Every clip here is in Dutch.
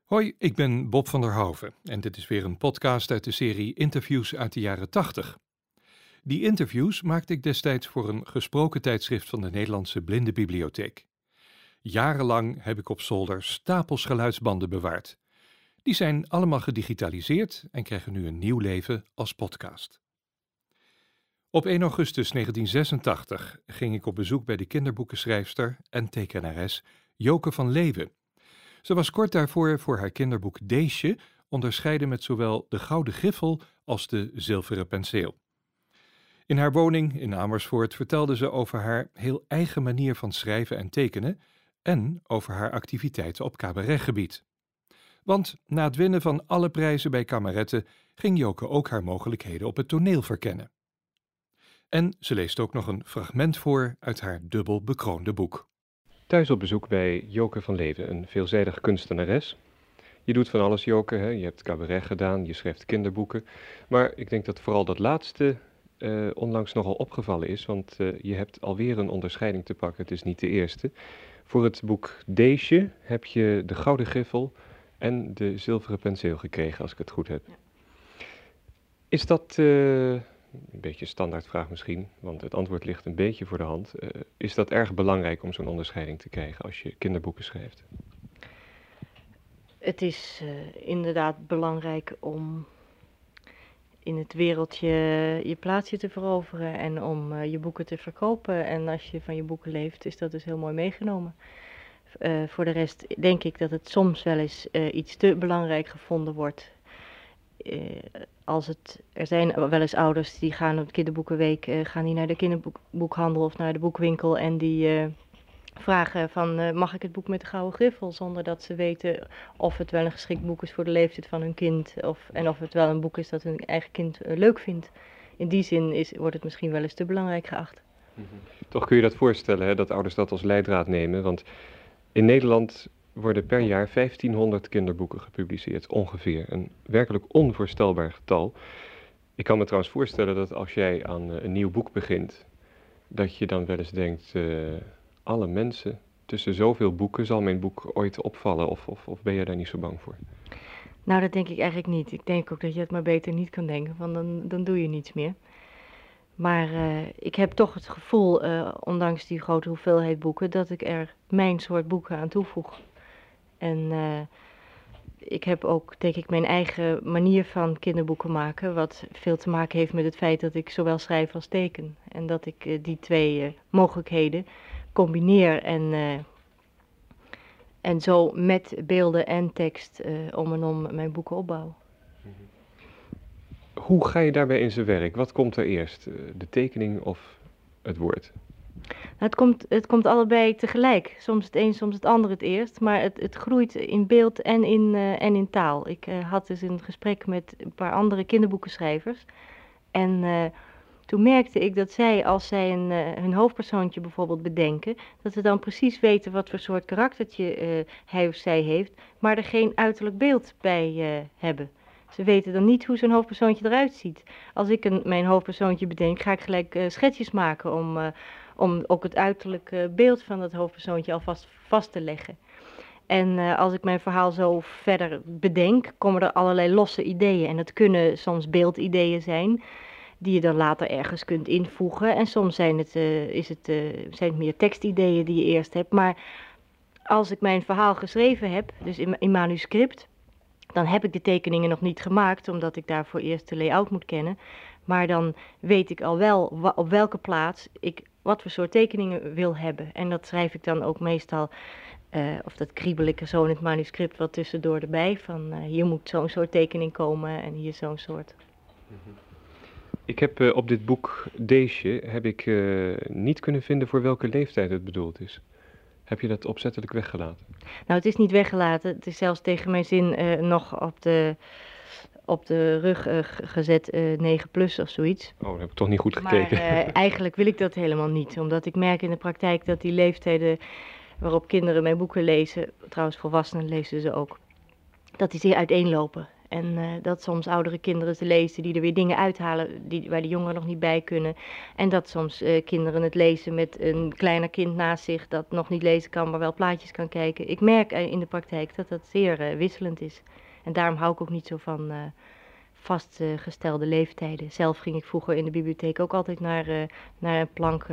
Hoi, ik ben Bob van der Hoven en dit is weer een podcast uit de serie Interviews uit de jaren 80. Die interviews maakte ik destijds voor een gesproken tijdschrift van de Nederlandse Blindenbibliotheek. Jarenlang heb ik op zolder stapels geluidsbanden bewaard. Die zijn allemaal gedigitaliseerd en krijgen nu een nieuw leven als podcast. Op 1 augustus 1986 ging ik op bezoek bij de kinderboekenschrijfster en tekenares Joke van Leeuwen. Ze was kort daarvoor voor haar kinderboek Deesje onderscheiden met zowel de Gouden Griffel als de Zilveren Penseel. In haar woning in Amersfoort vertelde ze over haar heel eigen manier van schrijven en tekenen en over haar activiteiten op cabaretgebied. Want na het winnen van alle prijzen bij kameretten ging Joke ook haar mogelijkheden op het toneel verkennen. En ze leest ook nog een fragment voor uit haar dubbel bekroonde boek. Thuis op bezoek bij Joke van Leeuwen, een veelzijdige kunstenares. Je doet van alles, Joke, hè? Je hebt cabaret gedaan, je schrijft kinderboeken. Maar ik denk dat vooral dat laatste onlangs nogal opgevallen is, want je hebt alweer een onderscheiding te pakken. Het is niet de eerste. Voor het boek Deesje heb je de Gouden Griffel en de Zilveren Penseel gekregen, als ik het goed heb. Ja. Is dat, een beetje een standaardvraag misschien, want het antwoord ligt een beetje voor de hand. Is dat erg belangrijk om zo'n onderscheiding te krijgen als je kinderboeken schrijft? Het is inderdaad belangrijk om in het wereldje je plaatsje te veroveren en om je boeken te verkopen. En als je van je boeken leeft, is dat dus heel mooi meegenomen. Voor de rest denk ik dat het soms wel eens iets te belangrijk gevonden wordt. Er zijn wel eens ouders die gaan op de kinderboekenweek gaan die naar de kinderboekhandel of naar de boekwinkel en die vragen van mag ik het boek met de Gouden Griffel, zonder dat ze weten of het wel een geschikt boek is voor de leeftijd van hun kind en of het wel een boek is dat hun eigen kind leuk vindt. In die zin wordt het misschien wel eens te belangrijk geacht. Toch kun je dat voorstellen, hè, dat ouders dat als leidraad nemen, want in Nederland worden per jaar 1500 kinderboeken gepubliceerd, ongeveer. Een werkelijk onvoorstelbaar getal. Ik kan me trouwens voorstellen dat als jij aan een nieuw boek begint, dat je dan wel eens denkt, alle mensen, tussen zoveel boeken, zal mijn boek ooit opvallen of ben je daar niet zo bang voor? Nou, dat denk ik eigenlijk niet. Ik denk ook dat je het maar beter niet kan denken, want dan doe je niets meer. Maar ik heb toch het gevoel, ondanks die grote hoeveelheid boeken, dat ik er mijn soort boeken aan toevoeg. En ik heb ook, denk ik, mijn eigen manier van kinderboeken maken, wat veel te maken heeft met het feit dat ik zowel schrijf als teken. En dat ik die twee mogelijkheden combineer en zo met beelden en tekst om en om mijn boeken opbouw. Hoe ga je daarbij in zijn werk? Wat komt er eerst? De tekening of het woord? Het komt allebei tegelijk. Soms het een, soms het ander het eerst. Maar het groeit in beeld en in taal. Ik had dus een gesprek met een paar andere kinderboekenschrijvers. En toen merkte ik dat zij, als zij hun hoofdpersoontje bijvoorbeeld bedenken, dat ze dan precies weten wat voor soort karaktertje hij of zij heeft, maar er geen uiterlijk beeld bij hebben. Ze weten dan niet hoe zo'n hoofdpersoontje eruit ziet. Als ik mijn hoofdpersoontje bedenk, ga ik gelijk schetsjes maken om ook het uiterlijke beeld van dat hoofdpersoontje alvast vast te leggen. En als ik mijn verhaal zo verder bedenk, komen er allerlei losse ideeën. En dat kunnen soms beeldideeën zijn, die je dan later ergens kunt invoegen. En soms zijn het meer tekstideeën die je eerst hebt. Maar als ik mijn verhaal geschreven heb, dus in manuscript, dan heb ik de tekeningen nog niet gemaakt, omdat ik daarvoor eerst de layout moet kennen. Maar dan weet ik al wel op welke plaats ik wat voor soort tekeningen wil hebben. En dat schrijf ik dan ook meestal, of dat kriebel ik er zo in het manuscript wat tussendoor erbij. Van hier moet zo'n soort tekening komen en hier zo'n soort. Ik heb op dit boek Deesje niet kunnen vinden voor welke leeftijd het bedoeld is. Heb je dat opzettelijk weggelaten? Nou, het is niet weggelaten. Het is zelfs tegen mijn zin nog op de rug gezet 9 plus of zoiets. Oh, dan heb ik toch niet goed gekeken. Maar eigenlijk wil ik dat helemaal niet. Omdat ik merk in de praktijk dat die leeftijden waarop kinderen mijn boeken lezen, trouwens volwassenen lezen ze ook, dat die zeer uiteenlopen. En dat soms oudere kinderen ze lezen die er weer dingen uithalen waar de jongeren nog niet bij kunnen. En dat soms kinderen het lezen met een kleiner kind naast zich dat nog niet lezen kan, maar wel plaatjes kan kijken. Ik merk in de praktijk dat dat zeer wisselend is. En daarom hou ik ook niet zo van vastgestelde leeftijden. Zelf ging ik vroeger in de bibliotheek ook altijd naar een plank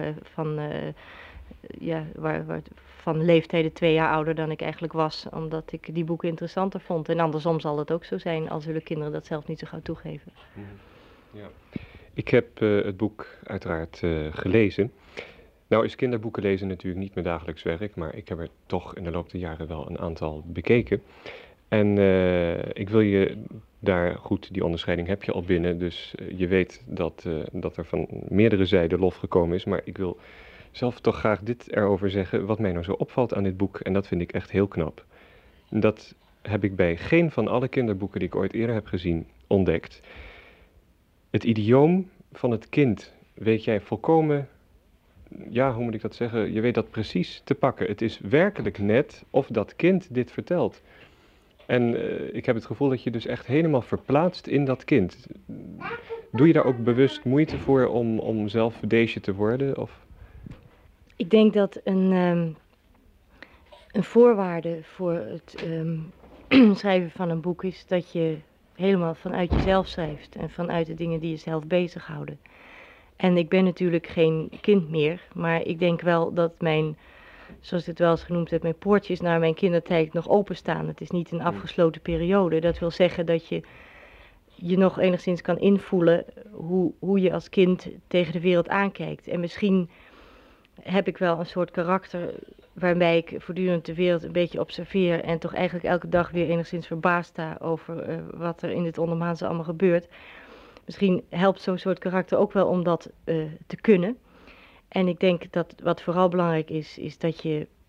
van leeftijden 2 jaar ouder dan ik eigenlijk was, omdat ik die boeken interessanter vond. En andersom zal het ook zo zijn, al zullen kinderen dat zelf niet zo gauw toegeven. Ja. Ik heb het boek uiteraard gelezen. Nou is kinderboeken lezen natuurlijk niet mijn dagelijks werk, maar ik heb er toch in de loop der jaren wel een aantal bekeken. En ik wil je daar, goed, die onderscheiding heb je al binnen, dus je weet dat er van meerdere zijden lof gekomen is, maar ik wil zelf toch graag dit erover zeggen, wat mij nou zo opvalt aan dit boek, en dat vind ik echt heel knap. Dat heb ik bij geen van alle kinderboeken die ik ooit eerder heb gezien ontdekt. Het idioom van het kind weet jij volkomen, ja, hoe moet ik dat zeggen, je weet dat precies te pakken. Het is werkelijk net of dat kind dit vertelt. En ik heb het gevoel dat je dus echt helemaal verplaatst in dat kind. Doe je daar ook bewust moeite voor om zelf Deesje te worden? Of? Ik denk dat een voorwaarde voor het schrijven van een boek is dat je helemaal vanuit jezelf schrijft en vanuit de dingen die jezelf bezighouden. En ik ben natuurlijk geen kind meer, maar ik denk wel dat zoals ik het wel eens genoemd heb, mijn poortjes naar mijn kindertijd nog openstaan. Het is niet een afgesloten periode. Dat wil zeggen dat je nog enigszins kan invoelen hoe je als kind tegen de wereld aankijkt. En misschien heb ik wel een soort karakter waarbij ik voortdurend de wereld een beetje observeer en toch eigenlijk elke dag weer enigszins verbaasd sta over wat er in dit ondermaanse allemaal gebeurt. Misschien helpt zo'n soort karakter ook wel om dat te kunnen. En ik denk dat wat vooral belangrijk is dat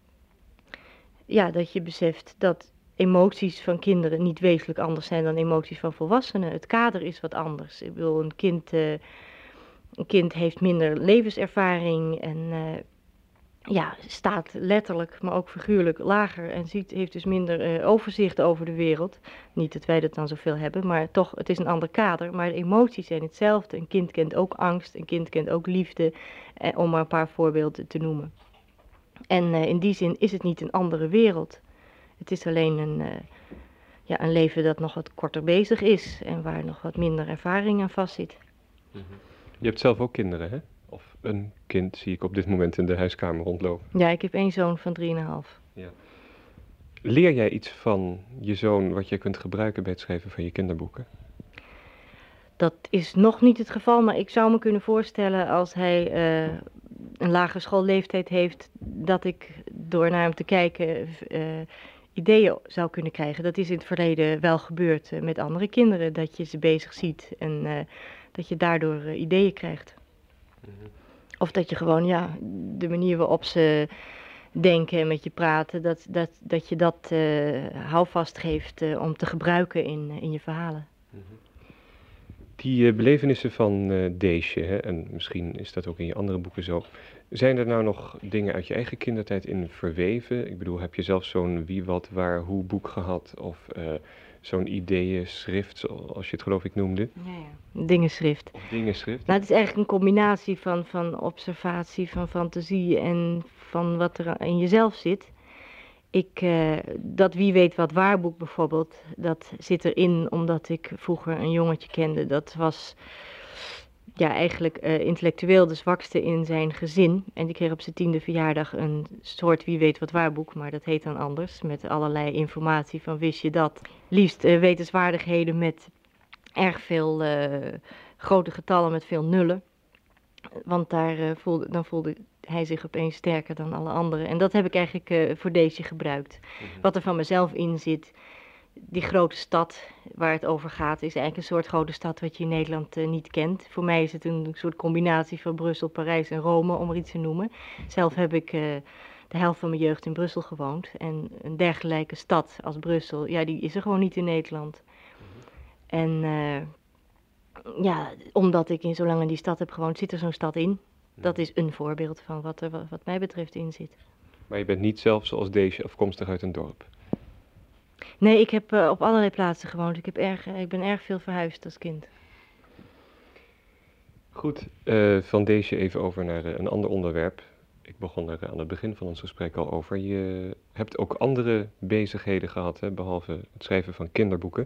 je beseft dat emoties van kinderen niet wezenlijk anders zijn dan emoties van volwassenen. Het kader is wat anders. Ik bedoel, een kind heeft minder levenservaring en staat letterlijk, maar ook figuurlijk lager en heeft dus minder overzicht over de wereld. Niet dat wij dat dan zoveel hebben, maar toch, het is een ander kader. Maar de emoties zijn hetzelfde. Een kind kent ook angst, een kind kent ook liefde, om maar een paar voorbeelden te noemen. En in die zin is het niet een andere wereld. Het is alleen een leven dat nog wat korter bezig is en waar nog wat minder ervaring aan vastzit. Je hebt zelf ook kinderen, hè? Of een kind zie ik op dit moment in de huiskamer rondlopen. Ja, ik heb 1 zoon van 3,5. Ja. Leer jij iets van je zoon wat je kunt gebruiken bij het schrijven van je kinderboeken? Dat is nog niet het geval, maar ik zou me kunnen voorstellen als hij een lagere schoolleeftijd heeft, dat ik door naar hem te kijken ideeën zou kunnen krijgen. Dat is in het verleden wel gebeurd met andere kinderen, dat je ze bezig ziet en dat je daardoor ideeën krijgt. Of dat je gewoon, de manier waarop ze denken en met je praten, dat je dat houvast geeft om te gebruiken in je verhalen. Die belevenissen van Deesje, hè, en misschien is dat ook in je andere boeken zo, zijn er nou nog dingen uit je eigen kindertijd in verweven? Ik bedoel, heb je zelf zo'n wie, wat, waar, hoe boek gehad? Of zo'n ideeënschrift, zoals je het geloof ik noemde? Ja. Dingenschrift. Of dingenschrift? Nou, het is eigenlijk een combinatie van observatie, van fantasie en van wat er in jezelf zit. Dat wie weet wat waarboek bijvoorbeeld, dat zit erin omdat ik vroeger een jongetje kende. Dat was eigenlijk intellectueel de zwakste in zijn gezin. En die kreeg op zijn 10e verjaardag een soort wie weet wat waarboek, maar dat heet dan anders. Met allerlei informatie van wist je dat. Liefst wetenswaardigheden met erg veel grote getallen met veel nullen. Want dan voelde hij zich opeens sterker dan alle anderen. En dat heb ik eigenlijk voor deze gebruikt. Wat er van mezelf in zit, die grote stad waar het over gaat, is eigenlijk een soort grote stad wat je in Nederland niet kent. Voor mij is het een soort combinatie van Brussel, Parijs en Rome, om er iets te noemen. Zelf heb ik de helft van mijn jeugd in Brussel gewoond. En een dergelijke stad als Brussel, die is er gewoon niet in Nederland. En omdat ik zo lang in die stad heb gewoond, zit er zo'n stad in. Dat is een voorbeeld van wat er wat mij betreft in zit. Maar je bent niet zelf zoals Deesje afkomstig uit een dorp? Nee, ik heb op allerlei plaatsen gewoond. Ik ben erg veel verhuisd als kind. Goed, van deze even over naar een ander onderwerp. Ik begon er aan het begin van ons gesprek al over. Je hebt ook andere bezigheden gehad, hè, behalve het schrijven van kinderboeken.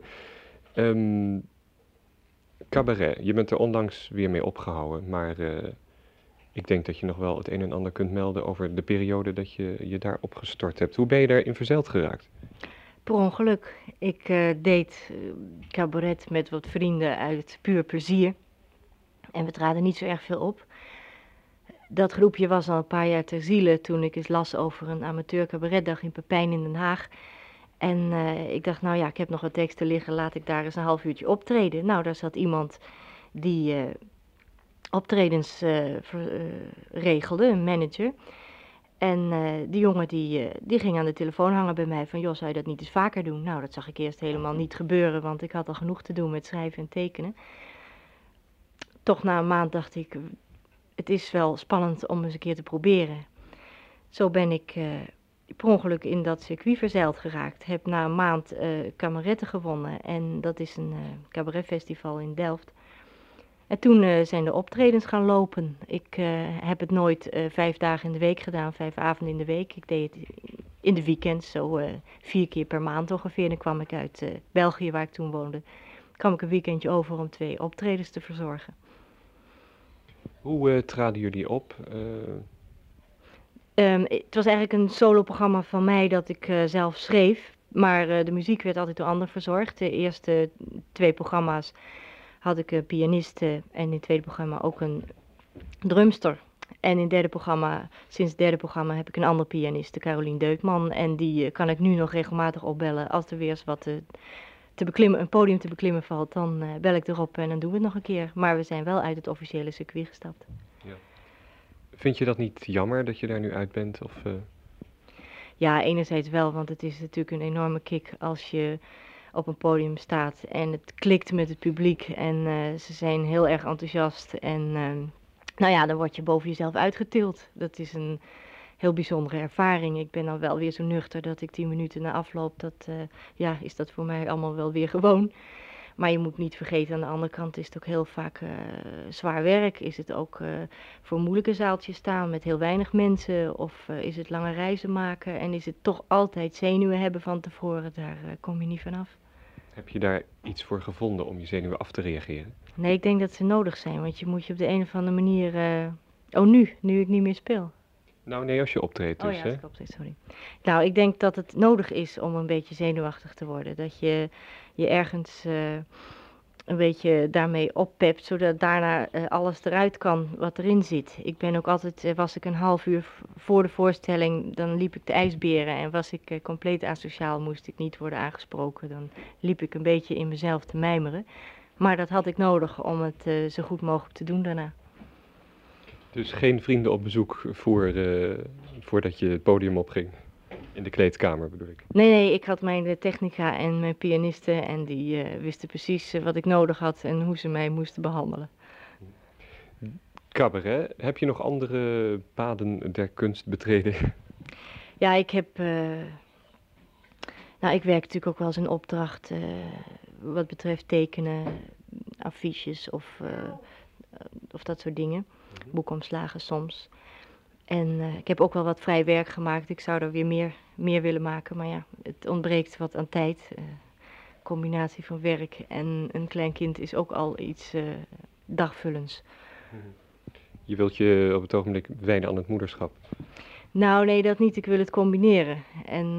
Cabaret, je bent er onlangs weer mee opgehouden, maar ik denk dat je nog wel het een en ander kunt melden over de periode dat je je daarop gestort hebt. Hoe ben je daarin verzeild geraakt? Per ongeluk. Ik deed cabaret met wat vrienden uit puur plezier. En we traden niet zo erg veel op. Dat groepje was al een paar jaar ter ziele toen ik eens las over een amateur cabaretdag in Pepijn in Den Haag. En ik dacht, nou ja, ik heb nog wat teksten liggen, laat ik daar eens een half uurtje optreden. Nou, daar zat iemand die optredens regelde, een manager. En die jongen die ging aan de telefoon hangen bij mij van, joh, zou je dat niet eens vaker doen? Nou, dat zag ik eerst helemaal niet gebeuren, want ik had al genoeg te doen met schrijven en tekenen. Toch na een maand dacht ik, het is wel spannend om eens een keer te proberen. Zo ben ik per ongeluk in dat circuit verzeild geraakt. Heb na een maand Kameretten gewonnen en dat is een cabaretfestival in Delft. En toen zijn de optredens gaan lopen. Ik heb het nooit 5 dagen in de week gedaan, 5 avonden in de week. Ik deed het in de weekends, zo 4 keer per maand ongeveer. Dan kwam ik uit België, waar ik toen woonde. Kwam ik een weekendje over om 2 optredens te verzorgen. Hoe traden jullie op? Het was eigenlijk een soloprogramma van mij dat ik zelf schreef. Maar de muziek werd altijd door anderen verzorgd. De eerste 2 programma's had ik een pianiste en in het tweede programma ook een drumster. En in het derde programma, sinds het derde programma heb ik een andere pianiste, Carolien Deutman. En die kan ik nu nog regelmatig opbellen als er weer eens wat te beklimmen, een podium te beklimmen valt. Dan bel ik erop en dan doen we het nog een keer. Maar we zijn wel uit het officiële circuit gestapt. Ja. Vind je dat niet jammer dat je daar nu uit bent? Of, Ja, enerzijds wel, want het is natuurlijk een enorme kick als je op een podium staat en het klikt met het publiek en ze zijn heel erg enthousiast en nou ja, dan word je boven jezelf uitgetild. Dat is een heel bijzondere ervaring. Ik ben dan wel weer zo nuchter dat ik 10 minuten na afloop, ja, is dat voor mij allemaal wel weer gewoon. Maar je moet niet vergeten, aan de andere kant is het ook heel vaak zwaar werk. Is het ook voor moeilijke zaaltjes staan met heel weinig mensen? Of is het lange reizen maken? En is het toch altijd zenuwen hebben van tevoren? Daar kom je niet vanaf. heb je daar iets voor gevonden om je zenuwen af te reageren? Nee, ik denk dat ze nodig zijn. Want je moet je op de een of andere manier... nu ik niet meer speel. Nou nee, als je optreedt dus, Oh ja, hè? als ik optreed, sorry. Nou, ik denk dat het nodig is om een beetje zenuwachtig te worden. Dat je ergens een beetje daarmee oppept, zodat daarna alles eruit kan wat erin zit. Ik ben ook altijd, was ik een half uur voor de voorstelling, dan liep ik de ijsberen en was ik compleet asociaal, moest ik niet worden aangesproken. Dan liep ik een beetje in mezelf te mijmeren. Maar dat had ik nodig om het zo goed mogelijk te doen daarna. Dus geen vrienden op bezoek voordat je het podium opging? In de kleedkamer bedoel ik. Nee, ik had mijn technica en mijn pianisten en die wisten precies wat ik nodig had en hoe ze mij moesten behandelen. Cabaret, heb je nog andere paden der kunst betreden? Ja, ik heb... nou, ik werk natuurlijk ook wel eens in opdracht wat betreft tekenen, affiches of dat soort dingen. Boekomslagen soms. En ik heb ook wel wat vrij werk gemaakt. Ik zou er weer meer willen maken, maar ja, het ontbreekt wat aan tijd. Combinatie van werk en een klein kind is ook al iets dagvullends. Je wilt je op het ogenblik wijden aan het moederschap? Nou, nee, dat niet. Ik wil het combineren. En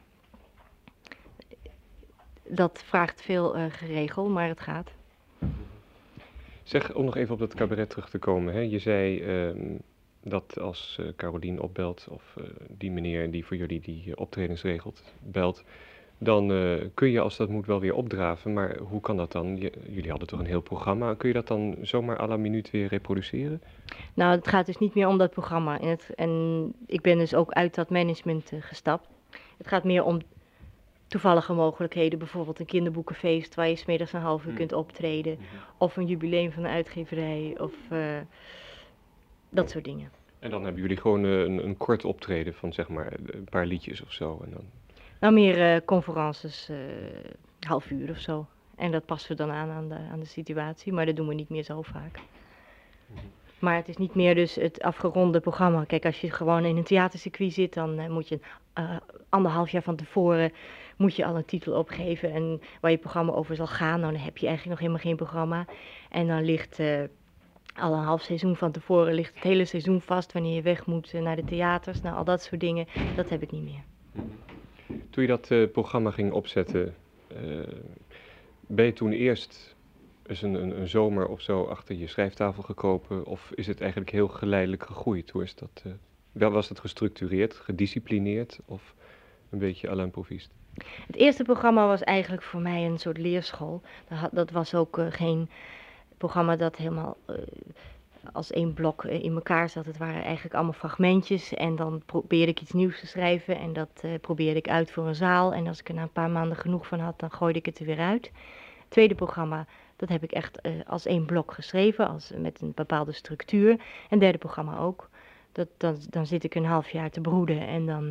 dat vraagt veel geregel, maar het gaat. Zeg, om nog even op dat cabaret terug te komen. Hè? Je zei dat als Carolien opbelt, of die meneer die voor jullie die optredens regelt, belt, dan kun je als dat moet wel weer opdraven. Maar hoe kan dat dan? Jullie hadden toch een heel programma. Kun je dat dan zomaar à la minuut weer reproduceren? Nou, het gaat dus niet meer om dat programma. En ik ben dus ook uit dat management gestapt. Het gaat meer om toevallige mogelijkheden. Bijvoorbeeld een kinderboekenfeest waar je 's middags een half uur kunt optreden. Of een jubileum van een uitgeverij. Of dat soort dingen. En dan hebben jullie gewoon een kort optreden van zeg maar een paar liedjes of zo. En dan... Nou, meer conferences, half uur of zo. En dat passen we dan aan de situatie, maar dat doen we niet meer zo vaak. Maar het is niet meer dus het afgeronde programma. Kijk, als je gewoon in een theatercircuit zit, dan moet je 1,5 jaar van tevoren moet je al een titel opgeven en waar je programma over zal gaan. Nou, dan heb je eigenlijk nog helemaal geen programma. En dan ligt al een half seizoen van tevoren ligt het hele seizoen vast wanneer je weg moet naar de theaters. Nou, al dat soort dingen, dat heb ik niet meer. Toen je dat programma ging opzetten, ben je toen eerst eens een zomer of zo achter je schrijftafel gekropen? Of is het eigenlijk heel geleidelijk gegroeid? Hoe is dat? Wel was het gestructureerd, gedisciplineerd of een beetje à l'improviste? Het eerste programma was eigenlijk voor mij een soort leerschool. Dat was ook geen programma dat helemaal als één blok in elkaar zat. Het waren eigenlijk allemaal fragmentjes en dan probeerde ik iets nieuws te schrijven en dat probeerde ik uit voor een zaal. En als ik er na een paar maanden genoeg van had, dan gooide ik het er weer uit. Het tweede programma, dat heb ik echt als één blok geschreven, met een bepaalde structuur. En het derde programma ook. Dan zit ik een half jaar te broeden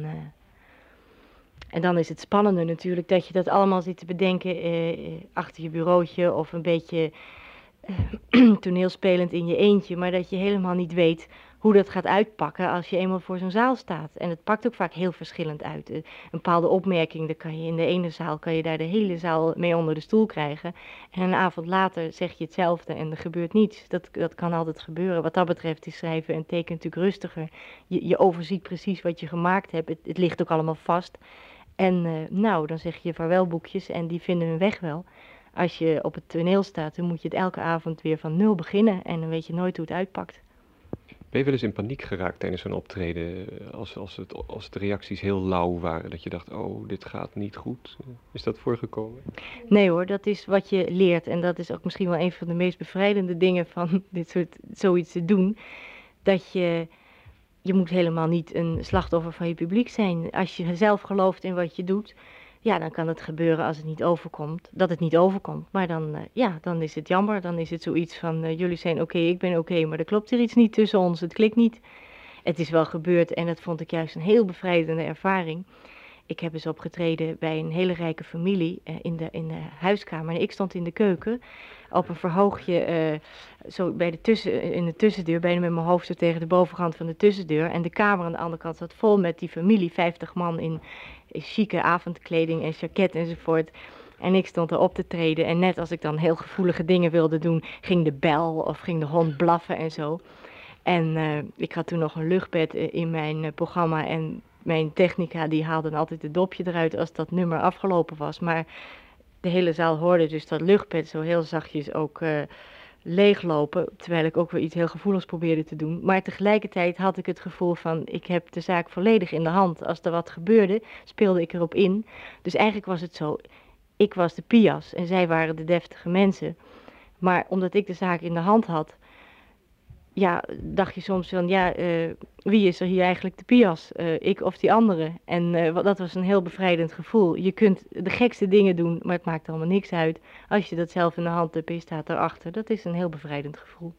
en dan is het spannende natuurlijk dat je dat allemaal zit te bedenken achter je bureautje of een beetje toneelspelend in je eentje, maar dat je helemaal niet weet hoe dat gaat uitpakken als je eenmaal voor zo'n zaal staat. En het pakt ook vaak heel verschillend uit. Een bepaalde opmerking, dan kan je in de ene zaal kan je daar de hele zaal mee onder de stoel krijgen. En een avond later zeg je hetzelfde en er gebeurt niets. Dat kan altijd gebeuren. Wat dat betreft is schrijven en tekenen natuurlijk rustiger. Je overziet precies wat je gemaakt hebt. Het ligt ook allemaal vast. En nou, dan zeg je vaarwelboekjes en die vinden hun weg wel. Als je op het toneel staat, dan moet je het elke avond weer van nul beginnen en dan weet je nooit hoe het uitpakt. Ben je wel eens in paniek geraakt tijdens zo'n optreden, als de reacties heel lauw waren, dat je dacht, oh, dit gaat niet goed? Is dat voorgekomen? Nee hoor, dat is wat je leert en dat is ook misschien wel een van de meest bevrijdende dingen van zoiets te doen. Dat je moet helemaal niet een slachtoffer van je publiek zijn. Als je zelf gelooft in wat je doet, ja, dan kan het gebeuren als het niet overkomt, dat het niet overkomt. Maar dan is het jammer, dan is het zoiets van, jullie zijn oké, ik ben oké, maar er klopt er iets niet tussen ons, het klikt niet. Het is wel gebeurd en dat vond ik juist een heel bevrijdende ervaring. Ik heb eens opgetreden bij een hele rijke familie in de huiskamer. En ik stond in de keuken op een verhoogje, zo in de tussendeur, bijna met mijn hoofd zo tegen de bovenkant van de tussendeur. En de kamer aan de andere kant zat vol met die familie, 50 man in chique avondkleding en jacket enzovoort. En ik stond erop te treden en net als ik dan heel gevoelige dingen wilde doen, ging de bel of ging de hond blaffen en zo. En ik had toen nog een luchtbed in mijn programma en mijn technica die haalde dan altijd het dopje eruit als dat nummer afgelopen was. Maar de hele zaal hoorde dus dat luchtbed zo heel zachtjes ook leeglopen, terwijl ik ook weer iets heel gevoeligs probeerde te doen. Maar tegelijkertijd had ik het gevoel van, ik heb de zaak volledig in de hand. Als er wat gebeurde, speelde ik erop in. Dus eigenlijk was het zo, ik was de pias en zij waren de deftige mensen. Maar omdat ik de zaak in de hand had, ja, dacht je soms van, ja, wie is er hier eigenlijk de pias? Ik of die andere? En dat was een heel bevrijdend gevoel. Je kunt de gekste dingen doen, maar het maakt allemaal niks uit. Als je dat zelf in de hand hebt en je staat erachter, dat is een heel bevrijdend gevoel.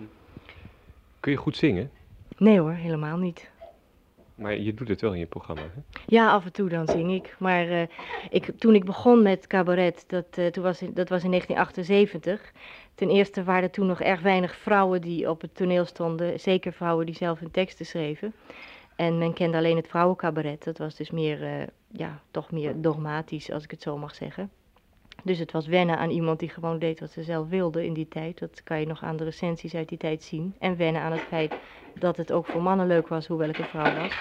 Kun je goed zingen? Nee hoor, helemaal niet. Maar je doet het wel in je programma, hè? Ja, af en toe dan zing ik. Maar toen ik begon met cabaret, dat was in 1978. Ten eerste waren er toen nog erg weinig vrouwen die op het toneel stonden. Zeker vrouwen die zelf hun teksten schreven. En men kende alleen het vrouwencabaret. Dat was dus meer, toch meer dogmatisch, als ik het zo mag zeggen. Dus het was wennen aan iemand die gewoon deed wat ze zelf wilde in die tijd. Dat kan je nog aan de recensies uit die tijd zien. En wennen aan het feit dat het ook voor mannen leuk was, hoewel ik een vrouw was.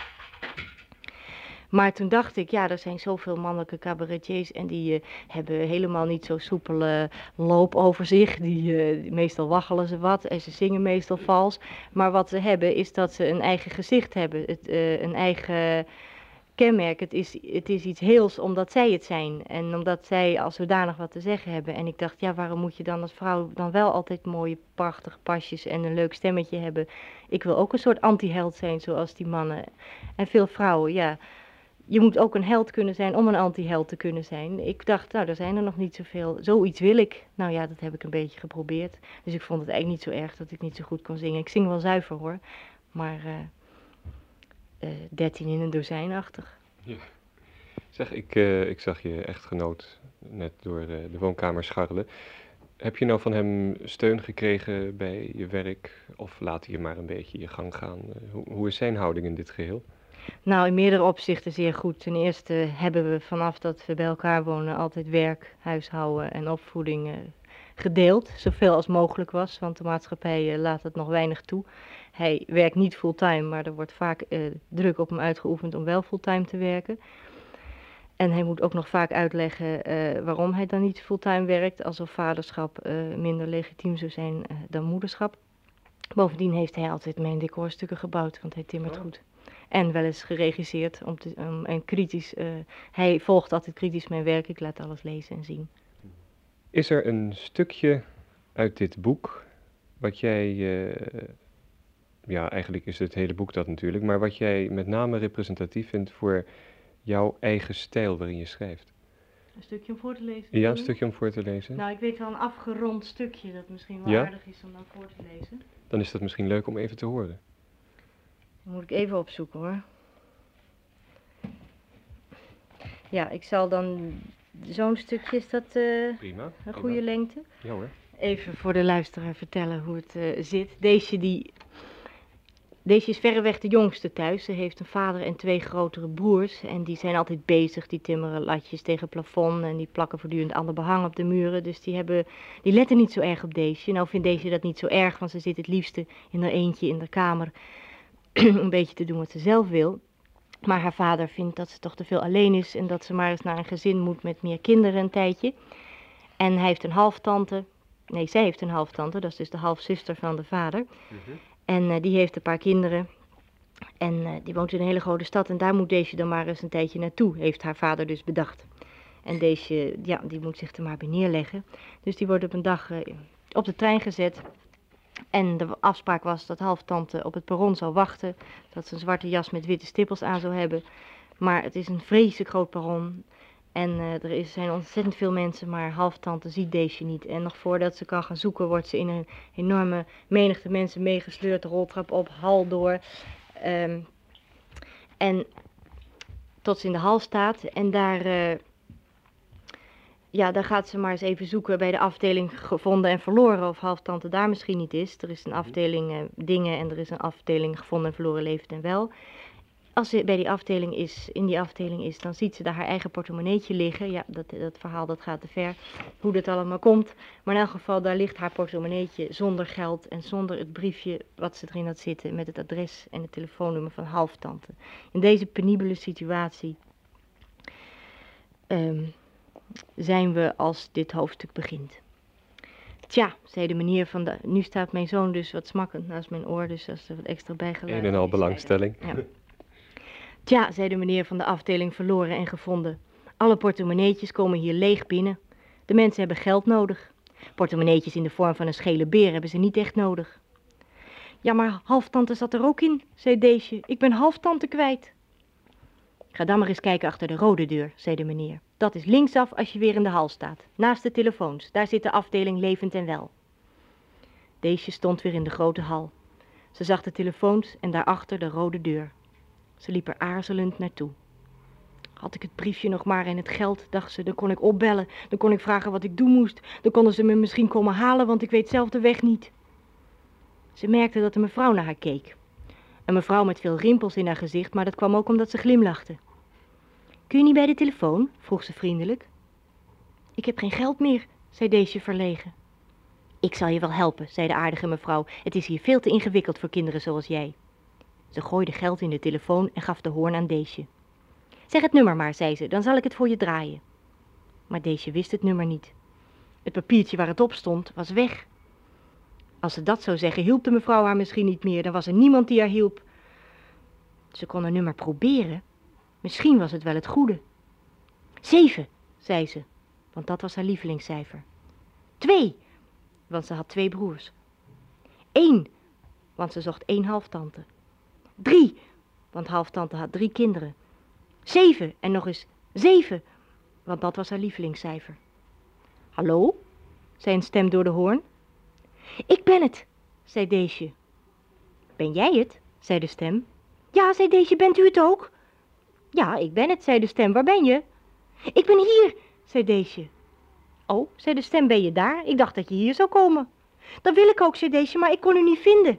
Maar toen dacht ik, ja, er zijn zoveel mannelijke cabaretiers en die hebben helemaal niet zo soepele loop over zich. Meestal waggelen ze wat en ze zingen meestal vals. Maar wat ze hebben is dat ze een eigen gezicht hebben, een eigen kenmerk. Het is iets heels omdat zij het zijn en omdat zij als zodanig wat te zeggen hebben. En ik dacht, ja, waarom moet je dan als vrouw dan wel altijd mooie, prachtige pasjes en een leuk stemmetje hebben? Ik wil ook een soort anti-held zijn zoals die mannen. En veel vrouwen, ja. Je moet ook een held kunnen zijn om een anti-held te kunnen zijn. Ik dacht, nou, er zijn er nog niet zoveel. Zoiets wil ik. Nou ja, dat heb ik een beetje geprobeerd. Dus ik vond het eigenlijk niet zo erg dat ik niet zo goed kon zingen. Ik zing wel zuiver hoor, maar 13 in een dozijnachtig. Ja. Zeg, ik zag je echtgenoot net door de woonkamer scharrelen. Heb je nou van hem steun gekregen bij je werk of laat hij je maar een beetje je gang gaan? Hoe is zijn houding in dit geheel? Nou, in meerdere opzichten zeer goed. Ten eerste hebben we vanaf dat we bij elkaar wonen altijd werk, huishouden en opvoeding gedeeld. Zoveel als mogelijk was, want de maatschappij laat het nog weinig toe. Hij werkt niet fulltime, maar er wordt vaak druk op hem uitgeoefend om wel fulltime te werken. En hij moet ook nog vaak uitleggen waarom hij dan niet fulltime werkt, alsof vaderschap minder legitiem zou zijn dan moederschap. Bovendien heeft hij altijd mijn decorstukken gebouwd, want hij timmert goed. En wel eens geregisseerd en kritisch. Hij volgt altijd kritisch mijn werk, ik laat alles lezen en zien. Is er een stukje uit dit boek wat jij, ja eigenlijk is het hele boek dat natuurlijk, maar wat jij met name representatief vindt voor jouw eigen stijl waarin je schrijft? Een stukje om voor te lezen? Ja, een stukje om voor te lezen. Nou, ik weet wel een afgerond stukje dat misschien wel Ja? aardig is om dan voor te lezen. Dan is dat misschien leuk om even te horen. Dan moet ik even opzoeken hoor. Ja, ik zal dan zo'n stukje, is dat Prima. een goede lengte? Ja hoor. Even voor de luisteraar vertellen hoe het zit. Deze is verreweg de jongste thuis. Ze heeft een vader en 2 grotere broers. En die zijn altijd bezig. Die timmeren latjes tegen het plafond. En die plakken voortdurend ander behang op de muren. Dus die letten niet zo erg op deze. Nou vindt deze dat niet zo erg. Want ze zit het liefste in haar eentje in de kamer. Een beetje te doen wat ze zelf wil. Maar haar vader vindt dat ze toch te veel alleen is. En dat ze maar eens naar een gezin moet met meer kinderen een tijdje. En hij heeft een halftante. Nee, zij heeft een halftante. Dat is dus de halfzuster van de vader. En die heeft een paar kinderen. En die woont in een hele grote stad. En daar moet deze dan maar eens een tijdje naartoe. Heeft haar vader dus bedacht. En deze, ja, die moet zich er maar bij neerleggen. Dus die wordt op een dag op de trein gezet. En de afspraak was dat halftante op het perron zou wachten. Dat ze een zwarte jas met witte stippels aan zou hebben. Maar het is een vreselijk groot perron. En er zijn ontzettend veel mensen, maar halftante ziet deze niet. En nog voordat ze kan gaan zoeken, wordt ze in een enorme menigte mensen meegesleurd. De roltrap op, hal door. En tot ze in de hal staat. En daar gaat ze maar eens even zoeken bij de afdeling gevonden en verloren. Of halftante daar misschien niet is. Er is een afdeling dingen en er is een afdeling gevonden en verloren, levend en wel. Als ze bij in die afdeling is, dan ziet ze daar haar eigen portemonneetje liggen. Ja, dat verhaal dat gaat te ver, hoe dat allemaal komt. Maar in elk geval, daar ligt haar portemonneetje zonder geld en zonder het briefje wat ze erin had zitten met het adres en het telefoonnummer van halftante. In deze penibele situatie zijn we als dit hoofdstuk begint. Tja, zei de meneer van de... Nu staat mijn zoon dus wat smakkend naast mijn oor, dus als er wat extra bijgeluid is. Een en al belangstelling. Ja. Tja, zei de meneer van de afdeling verloren en gevonden. Alle portemonneetjes komen hier leeg binnen. De mensen hebben geld nodig. Portemonneetjes in de vorm van een schele beer hebben ze niet echt nodig. Ja, maar halftante zat er ook in, zei Deesje. Ik ben halftante kwijt. Ga dan maar eens kijken achter de rode deur, zei de meneer. Dat is linksaf als je weer in de hal staat. Naast de telefoons, daar zit de afdeling levend en wel. Deesje stond weer in de grote hal. Ze zag de telefoons en daarachter de rode deur. Ze liep er aarzelend naartoe. Had ik het briefje nog maar en het geld, dacht ze, dan kon ik opbellen. Dan kon ik vragen wat ik doen moest. Dan konden ze me misschien komen halen, want ik weet zelf de weg niet. Ze merkte dat een mevrouw naar haar keek. Een mevrouw met veel rimpels in haar gezicht, maar dat kwam ook omdat ze glimlachte. Kun je niet bij de telefoon? Vroeg ze vriendelijk. Ik heb geen geld meer, zei Deesje verlegen. Ik zal je wel helpen, zei de aardige mevrouw. Het is hier veel te ingewikkeld voor kinderen zoals jij. Ze gooide geld in de telefoon en gaf de hoorn aan Deesje. Zeg het nummer maar, zei ze, dan zal ik het voor je draaien. Maar Deesje wist het nummer niet. Het papiertje waar het op stond, was weg. Als ze dat zou zeggen, hielp de mevrouw haar misschien niet meer. Dan was er niemand die haar hielp. Ze kon een nummer proberen. Misschien was het wel het goede. 7, zei ze, want dat was haar lievelingscijfer. 2, want ze had 2 broers. 1, want ze zocht 1 halftante. 3, want halftante had 3 kinderen. 7 en nog eens 7, want dat was haar lievelingscijfer. Hallo, zei een stem door de hoorn. Ik ben het, zei Deesje. Ben jij het, zei de stem. Ja, zei Deesje, bent u het ook? Ja, ik ben het, zei de stem. Waar ben je? Ik ben hier, zei Deesje. Oh, zei de stem, ben je daar? Ik dacht dat je hier zou komen. Dat wil ik ook, zei Deesje, maar ik kon u niet vinden.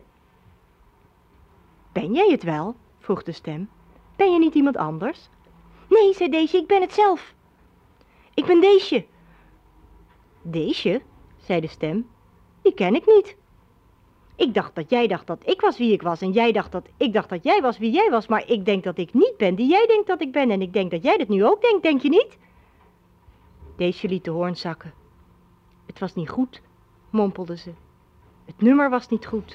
Ben jij het wel? Vroeg de stem. Ben je niet iemand anders? Nee, zei Deesje, ik ben het zelf. Ik ben Deesje. Deesje, zei de stem, die ken ik niet. Ik dacht dat jij dacht dat ik was wie ik was en jij dacht dat ik dacht dat jij was wie jij was, maar ik denk dat ik niet ben die jij denkt dat ik ben en ik denk dat jij dat nu ook denkt, denk je niet? Deesje liet de hoorn zakken. Het was niet goed, mompelde ze. Het nummer was niet goed.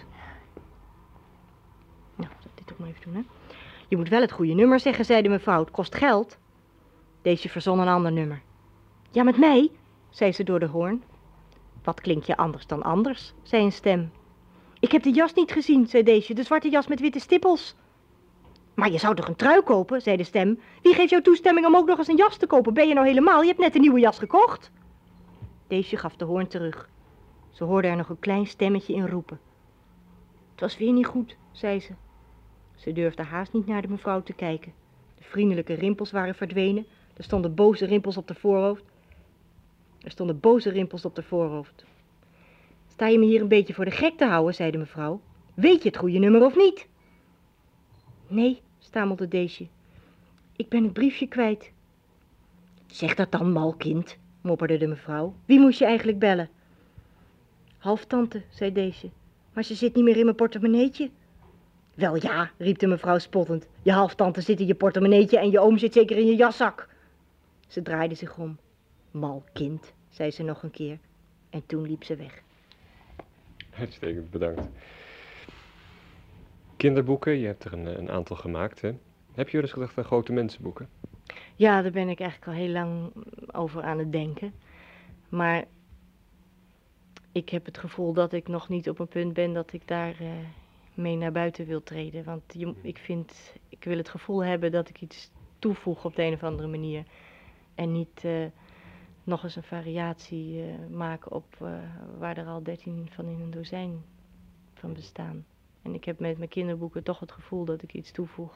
Nou, zal ik dit ook maar even doen, hè? Je moet wel het goede nummer zeggen, zei de mevrouw. Het kost geld. Deesje verzon een ander nummer. Ja, met mij, zei ze door de hoorn. Wat klink je anders dan anders, zei een stem. Ik heb de jas niet gezien, zei Deesje, de zwarte jas met witte stippels. Maar je zou toch een trui kopen, zei de stem. Wie geeft jou toestemming om ook nog eens een jas te kopen? Ben je nou helemaal? Je hebt net een nieuwe jas gekocht. Deesje gaf de hoorn terug. Ze hoorde er nog een klein stemmetje in roepen. Het was weer niet goed, zei ze. Ze durfde haast niet naar de mevrouw te kijken. De vriendelijke rimpels waren verdwenen. Er stonden boze rimpels op de voorhoofd. Sta je me hier een beetje voor de gek te houden, zei de mevrouw. Weet je het goede nummer of niet? Nee, stamelde Deesje. Ik ben het briefje kwijt. Zeg dat dan, mal kind, mopperde de mevrouw. Wie moest je eigenlijk bellen? Halftante, zei Deesje. Maar ze zit niet meer in mijn portemonneetje. Wel ja, riep de mevrouw spottend. Je halftante zit in je portemonneetje en je oom zit zeker in je jaszak. Ze draaide zich om. Mal kind, zei ze nog een keer. En toen liep ze weg. Uitstekend, bedankt. Kinderboeken, je hebt er een aantal gemaakt, hè? Heb je wel eens gedacht aan grote mensenboeken? Ja, daar ben ik eigenlijk al heel lang over aan het denken. Maar ik heb het gevoel dat ik nog niet op een punt ben dat ik daar mee naar buiten wil treden. Want ik wil het gevoel hebben dat ik iets toevoeg op de een of andere manier. En niet nog eens een variatie maken op waar er al 13 van in een dozijn van bestaan. En ik heb met mijn kinderboeken toch het gevoel dat ik iets toevoeg.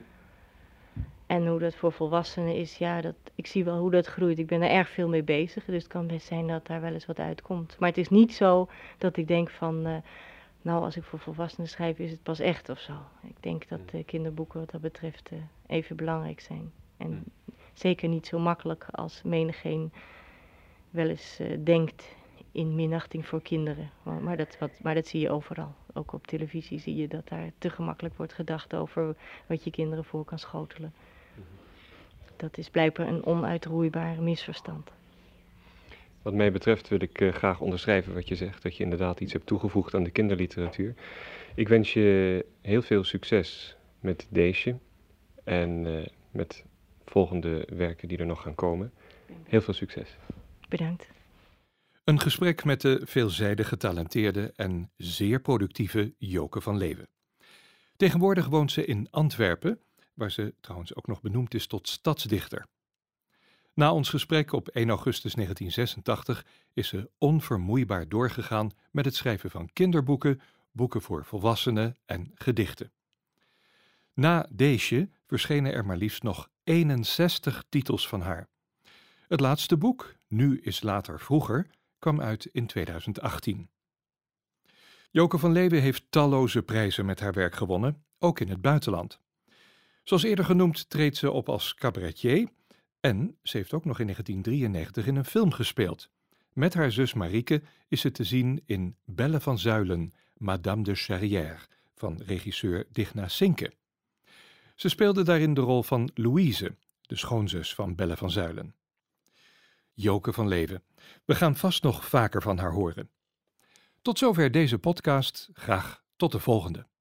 En hoe dat voor volwassenen is, ja, ik zie wel hoe dat groeit. Ik ben er erg veel mee bezig, dus het kan best zijn dat daar wel eens wat uitkomt. Maar het is niet zo dat ik denk van, nou, als ik voor volwassenen schrijf, is het pas echt of zo. Ik denk dat kinderboeken wat dat betreft even belangrijk zijn. En zeker niet zo makkelijk als menigeen wel eens denkt in minachting voor kinderen. Maar dat zie je overal. Ook op televisie zie je dat daar te gemakkelijk wordt gedacht over wat je kinderen voor kan schotelen. Dat is blijkbaar een onuitroeibaar misverstand. Wat mij betreft wil ik graag onderschrijven wat je zegt, dat je inderdaad iets hebt toegevoegd aan de kinderliteratuur. Ik wens je heel veel succes met Deesje en met volgende werken die er nog gaan komen. Heel veel succes. Bedankt. Een gesprek met de veelzijdig getalenteerde en zeer productieve Joke van Leeuwen. Tegenwoordig woont ze in Antwerpen, waar ze trouwens ook nog benoemd is tot stadsdichter. Na ons gesprek op 1 augustus 1986 is ze onvermoeibaar doorgegaan met het schrijven van kinderboeken, boeken voor volwassenen en gedichten. Na Deesje verschenen er maar liefst nog 61 titels van haar. Het laatste boek, Nu is later vroeger, kwam uit in 2018. Joke van Leeuwen heeft talloze prijzen met haar werk gewonnen, ook in het buitenland. Zoals eerder genoemd treedt ze op als cabaretier en ze heeft ook nog in 1993 in een film gespeeld. Met haar zus Marieke is ze te zien in Belle van Zuilen, Madame de Charrière van regisseur Digna Sinke. Ze speelde daarin de rol van Louise, de schoonzus van Belle van Zuilen. Joke van Leeuwen. We gaan vast nog vaker van haar horen. Tot zover deze podcast. Graag tot de volgende.